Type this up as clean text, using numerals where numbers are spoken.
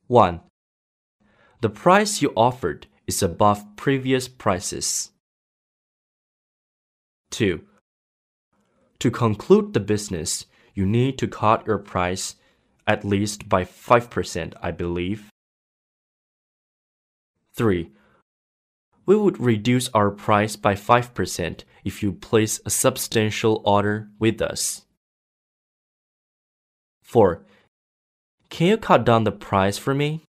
1. The price you offered is above previous prices. 2. To conclude the business, you need to cut your price at least by 5%, I believe. 3. We would reduce our price by 5% if you place a substantial order with us. 4. Can you cut down the price for me?